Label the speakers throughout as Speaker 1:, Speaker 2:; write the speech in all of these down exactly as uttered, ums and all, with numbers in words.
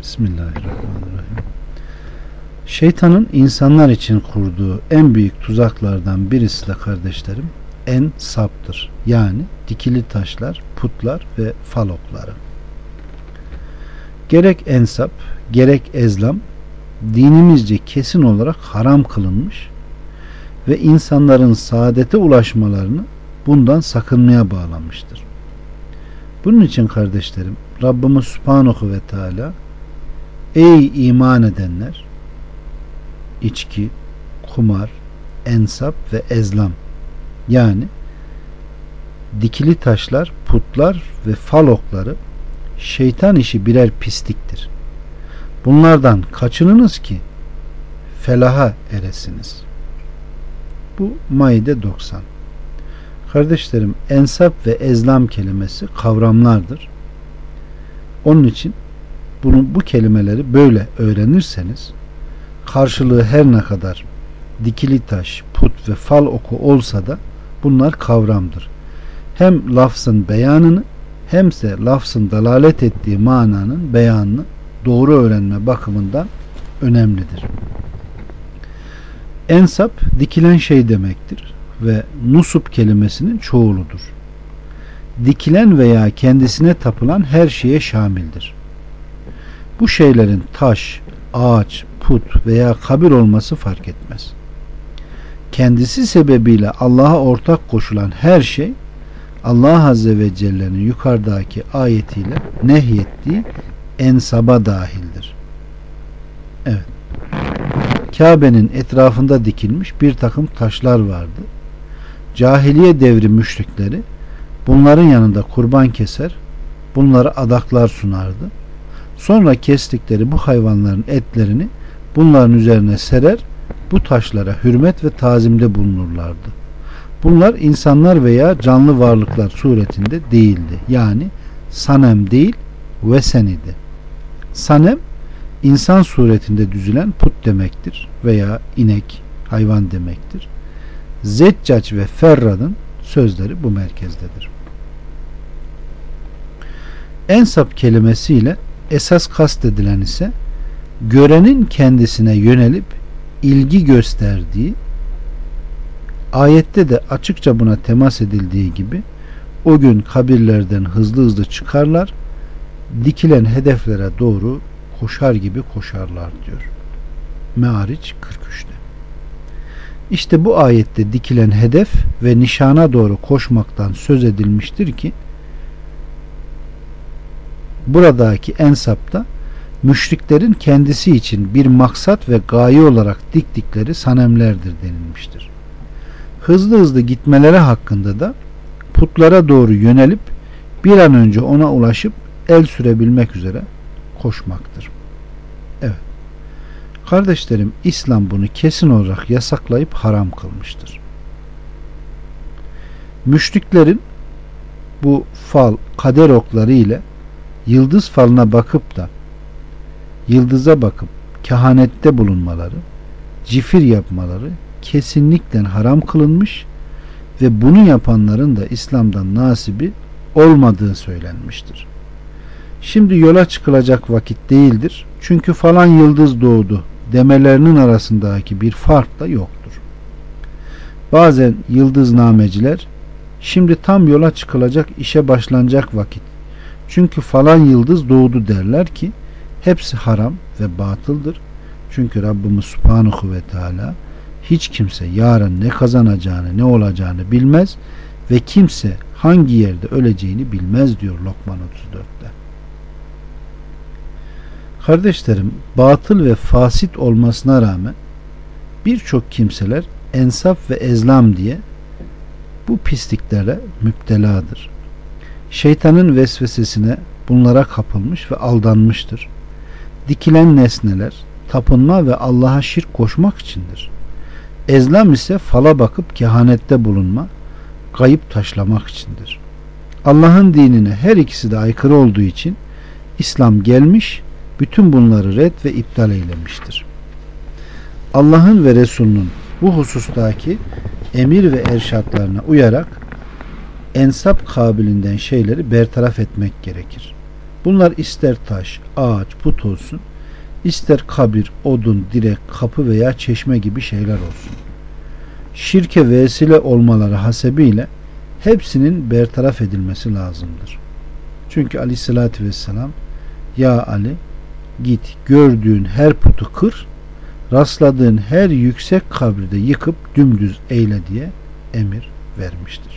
Speaker 1: Bismillahirrahmanirrahim. Şeytanın insanlar için kurduğu en büyük tuzaklardan birisi de kardeşlerim ensaptır. Yani dikili taşlar, putlar ve fal okları. Gerek ensap, gerek ezlam dinimizce kesin olarak haram kılınmış ve insanların saadete ulaşmalarını bundan sakınmaya bağlanmıştır. Bunun için kardeşlerim Rabbimiz Subhanahu ve Teala ey iman edenler, içki, kumar, ensap ve ezlam yani dikili taşlar, putlar ve fal okları şeytan işi birer pisliktir. Bunlardan kaçınınız ki felaha eresiniz. Bu Maide doksan. Kardeşlerim ensap ve ezlam kelimesi kavramlardır. Onun için bunu, bu kelimeleri böyle öğrenirseniz karşılığı her ne kadar dikili taş, put ve fal oku olsa da bunlar kavramdır. Hem lafzın beyanını hemse lafzın dalalet ettiği mananın beyanını doğru öğrenme bakımından önemlidir. Ensap dikilen şey demektir ve nusup kelimesinin çoğuludur. Dikilen veya kendisine tapılan her şeye şamildir. Bu şeylerin taş, ağaç, put veya kabir olması fark etmez. Kendisi sebebiyle Allah'a ortak koşulan her şey Allah Azze ve Celle'nin yukarıdaki ayetiyle nehyettiği ensaba dahildir. Evet. Kabe'nin etrafında dikilmiş bir takım taşlar vardı. Cahiliye devri müşrikleri bunların yanında kurban keser, bunlara adaklar sunardı. Sonra kestikleri bu hayvanların etlerini bunların üzerine serer, bu taşlara hürmet ve tazimde bulunurlardı. Bunlar insanlar veya canlı varlıklar suretinde değildi. Yani sanem değil, vesen idi. Sanem, insan suretinde düzülen put demektir veya inek, hayvan demektir. Zeccac ve Ferrad'ın sözleri bu merkezdedir. Ensap kelimesiyle esas kastedilen ise görenin kendisine yönelip ilgi gösterdiği, ayette de açıkça buna temas edildiği gibi o gün kabirlerden hızlı hızlı çıkarlar, dikilen hedeflere doğru koşar gibi koşarlar diyor. Me'ariç kırk üçte. İşte bu ayette dikilen hedef ve nişana doğru koşmaktan söz edilmiştir ki buradaki ensapta müşriklerin kendisi için bir maksat ve gaye olarak diktikleri sanemlerdir denilmiştir. Hızlı hızlı gitmeleri hakkında da putlara doğru yönelip bir an önce ona ulaşıp el sürebilmek üzere koşmaktır. Evet. Kardeşlerim, İslam bunu kesin olarak yasaklayıp haram kılmıştır. Müşriklerin bu fal, kader okları ile yıldız falına bakıp da yıldıza bakıp kehanette bulunmaları, cifir yapmaları kesinlikle haram kılınmış ve bunu yapanların da İslam'dan nasibi olmadığı söylenmiştir. Şimdi yola çıkılacak vakit değildir. Çünkü falan yıldız doğdu demelerinin arasındaki bir fark da yoktur. Bazen yıldıznameciler şimdi tam yola çıkılacak, işe başlanacak vakit. Çünkü falan yıldız doğdu derler ki hepsi haram ve batıldır. Çünkü Rabbimiz Subhanahu ve Teala hiç kimse yarın ne kazanacağını ne olacağını bilmez ve kimse hangi yerde öleceğini bilmez diyor Lokman otuz dörtte. Kardeşlerim, batıl ve fasit olmasına rağmen birçok kimseler ensap ve ezlam diye bu pisliklere müpteladır. Şeytanın vesvesesine bunlara kapılmış ve aldanmıştır. Dikilen nesneler tapınma ve Allah'a şirk koşmak içindir. Ezlam ise fala bakıp kehanette bulunma, kayıp taşlamak içindir. Allah'ın dinine her ikisi de aykırı olduğu için İslam gelmiş, bütün bunları red ve iptal eylemiştir. Allah'ın ve Resulünün bu husustaki emir ve erşatlarına uyarak ensap kabilinden şeyleri bertaraf etmek gerekir. Bunlar ister taş, ağaç, put olsun, ister kabir, odun, direk, kapı veya çeşme gibi şeyler olsun. Şirke vesile olmaları hasebiyle hepsinin bertaraf edilmesi lazımdır. Çünkü Aleyhisselatü Vesselam, ya Ali, git gördüğün her putu kır, rastladığın her yüksek kabirde yıkıp dümdüz eyle diye emir vermiştir.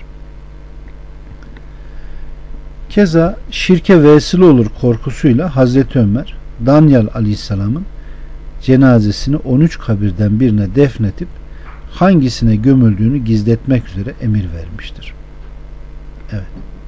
Speaker 1: Keza şirke vesile olur korkusuyla Hazreti Ömer, Danyal Aleyhisselam'ın cenazesini on üç kabirden birine defnedip hangisine gömüldüğünü gizletmek üzere emir vermiştir. Evet.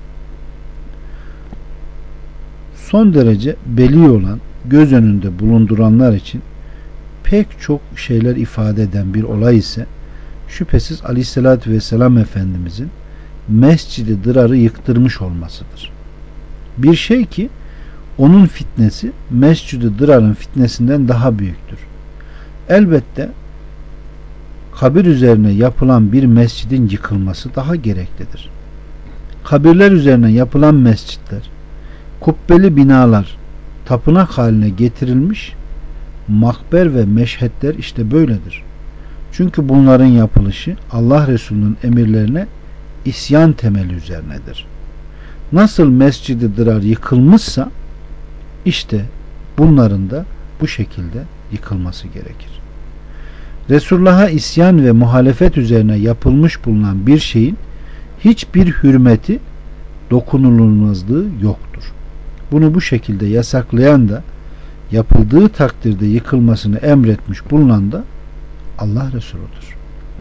Speaker 1: Son derece beli olan, göz önünde bulunduranlar için pek çok şeyler ifade eden bir olay ise şüphesiz Aleyhisselatü Vesselam Efendimizin Mescid-i Dırar'ı yıktırmış olmasıdır. Bir şey ki onun fitnesi Mescid-i Dırar'ın fitnesinden daha büyüktür. Elbette kabir üzerine yapılan bir mescidin yıkılması daha gereklidir. Kabirler üzerine yapılan mescitler, kubbeli binalar tapınak haline getirilmiş, makber ve meşhetler işte böyledir. Çünkü bunların yapılışı Allah Resulü'nün emirlerine isyan temeli üzerinedir. Nasıl Mescid-i Dırar yıkılmışsa işte bunların da bu şekilde yıkılması gerekir. Resulullah'a isyan ve muhalefet üzerine yapılmış bulunan bir şeyin hiçbir hürmeti, dokunulmazlığı yoktur. Bunu bu şekilde yasaklayan da yapıldığı takdirde yıkılmasını emretmiş bulunan da Allah Resuludur.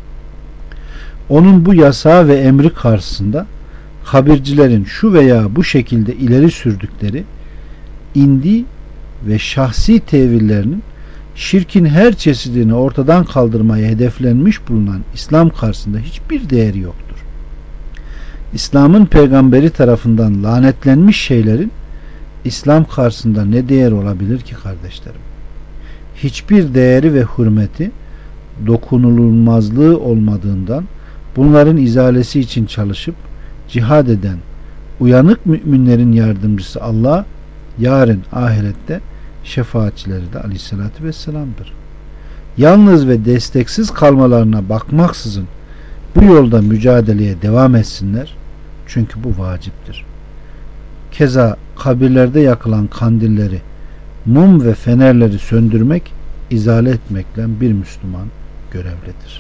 Speaker 1: Onun bu yasağı ve emri karşısında kabircilerin şu veya bu şekilde ileri sürdükleri indi ve şahsi tevillerinin şirkin her çeşidini ortadan kaldırmaya hedeflenmiş bulunan İslam karşısında hiçbir değeri yoktur. İslam'ın peygamberi tarafından lanetlenmiş şeylerin İslam karşısında ne değer olabilir ki kardeşlerim? Hiçbir değeri ve hürmeti, dokunulmazlığı olmadığından bunların izalesi için çalışıp cihad eden uyanık müminlerin yardımcısı Allah, yarın ahirette şefaatçileri de Aleyhisselatü Vesselam'dır. Yalnız ve desteksiz kalmalarına bakmaksızın bu yolda mücadeleye devam etsinler. Çünkü bu vaciptir. Keza kabirlerde yakılan kandilleri, mum ve fenerleri söndürmek, izale etmekle bir Müslüman görevlidir.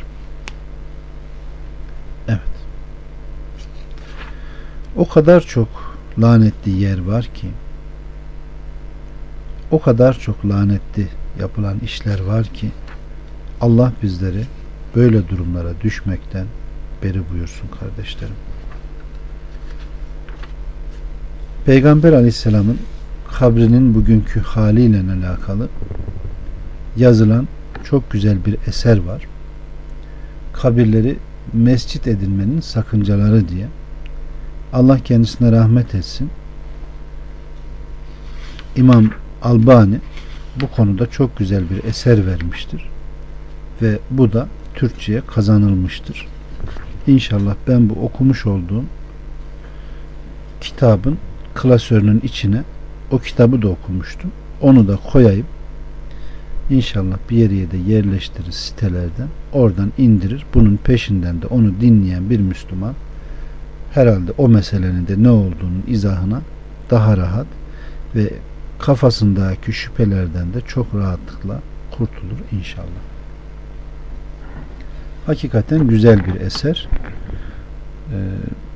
Speaker 1: Evet. O kadar çok lanetli yer var ki, o kadar çok lanetli yapılan işler var ki Allah bizleri böyle durumlara düşmekten beri buyursun kardeşlerim. Peygamber Aleyhisselam'ın kabrinin bugünkü haliyle alakalı yazılan çok güzel bir eser var. Kabirleri mescit edinmenin sakıncaları diye. Allah kendisine rahmet etsin. İmam Albani bu konuda çok güzel bir eser vermiştir. Ve bu da Türkçe'ye kazanılmıştır. İnşallah ben bu okumuş olduğum kitabın klasörünün içine o kitabı da okumuştum. Onu da koyayım. İnşallah bir yere de yerleştirir sitelerden. Oradan indirir. Bunun peşinden de onu dinleyen bir Müslüman herhalde o meselenin de ne olduğunun izahına daha rahat ve kafasındaki şüphelerden de çok rahatlıkla kurtulur inşallah. Hakikaten güzel bir eser. Ee,